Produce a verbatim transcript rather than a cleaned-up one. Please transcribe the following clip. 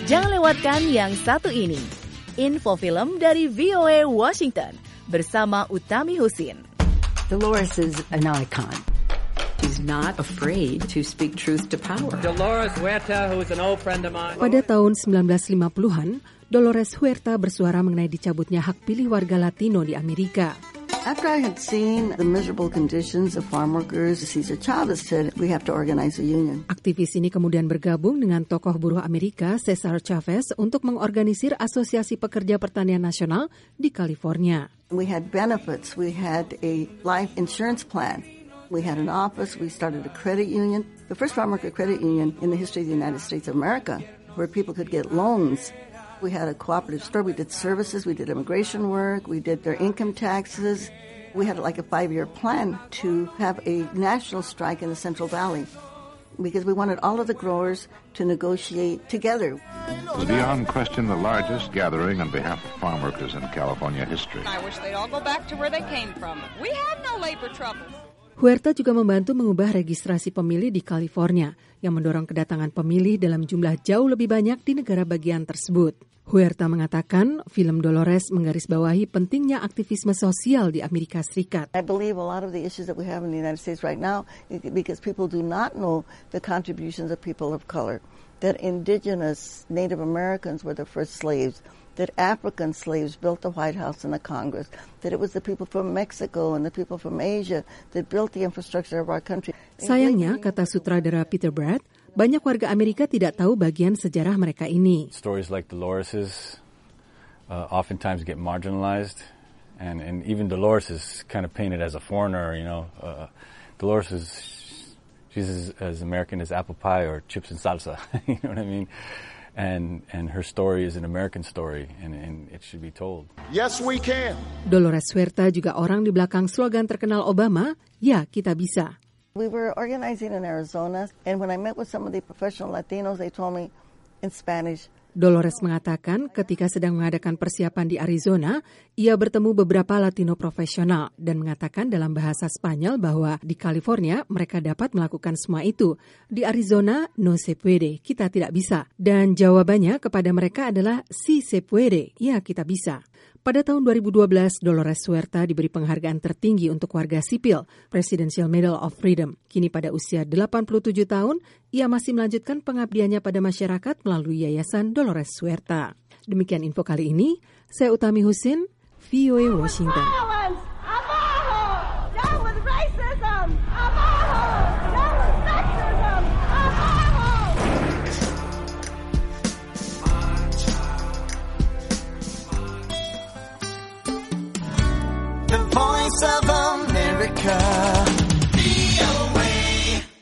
Jangan lewatkan yang satu ini. Info film dari V O A Washington bersama Utami Husin. Dolores is an icon. She's not afraid to speak truth to power. Dolores Huerta, who is an old friend of mine. Pada tahun sembilan belas lima puluhan, Dolores Huerta bersuara mengenai dicabutnya hak pilih warga Latino di Amerika. After I had seen the miserable conditions of farm workers, Cesar Chavez said, we have to organize a union. Aktivis ini kemudian bergabung dengan tokoh buruh Amerika, Cesar Chavez, untuk mengorganisir Asosiasi Pekerja Pertanian Nasional di California. We had benefits. We had a life insurance plan. We had an office. We started a credit union, the first farm worker credit union in the history of the United States of America, where people could get loans. We had a cooperative store. We did services. We did immigration work. We did their income taxes. We had like a five-year plan to have a national strike in the Central Valley because we wanted all of the growers to negotiate together. It was beyond question the largest gathering on behalf of farm workers in California history. I wish they'd all go back to where they came from. We have no labor troubles. Huerta juga membantu mengubah registrasi pemilih di California yang mendorong kedatangan pemilih dalam jumlah jauh lebih banyak di negara bagian tersebut. Huerta mengatakan film Dolores menggarisbawahi pentingnya aktivisme sosial di Amerika Serikat. I believe a lot of the issues that we have in the United States right now because people do not know the contributions of people of color, that indigenous Native Americans were the first slaves, that African slaves built the White House and the Congress, that it was the people from Mexico and the people from Asia that built the infrastructure of our country. Sayangnya, kata sutradara Peter Brad, banyak warga Amerika tidak tahu bagian sejarah mereka ini. Stories like Dolores's uh, oftentimes get marginalized, and, and even Dolores is kind of painted as a foreigner, you know. Uh, Dolores is, she's as, as American as apple pie or chips and salsa, you know what I mean? And and her story is an American story, and, and it should be told. Yes, we can. Dolores Huerta juga orang di belakang slogan terkenal Obama, ya kita bisa. We were organizing in Arizona, and when I met with some of the professional Latinos, they told me in Spanish. Dolores mengatakan ketika sedang mengadakan persiapan di Arizona, ia bertemu beberapa Latino profesional dan mengatakan dalam bahasa Spanyol bahwa di California mereka dapat melakukan semua itu. Di Arizona, no se puede, kita tidak bisa. Dan jawabannya kepada mereka adalah sí se puede, ya kita bisa. Pada tahun dua ribu dua belas, Dolores Huerta diberi penghargaan tertinggi untuk warga sipil, Presidential Medal of Freedom. Kini pada usia delapan puluh tujuh tahun, ia masih melanjutkan pengabdiannya pada masyarakat melalui Yayasan Dolores Huerta. Demikian info kali ini, saya Utami Husin, V O A Washington. Voice of America.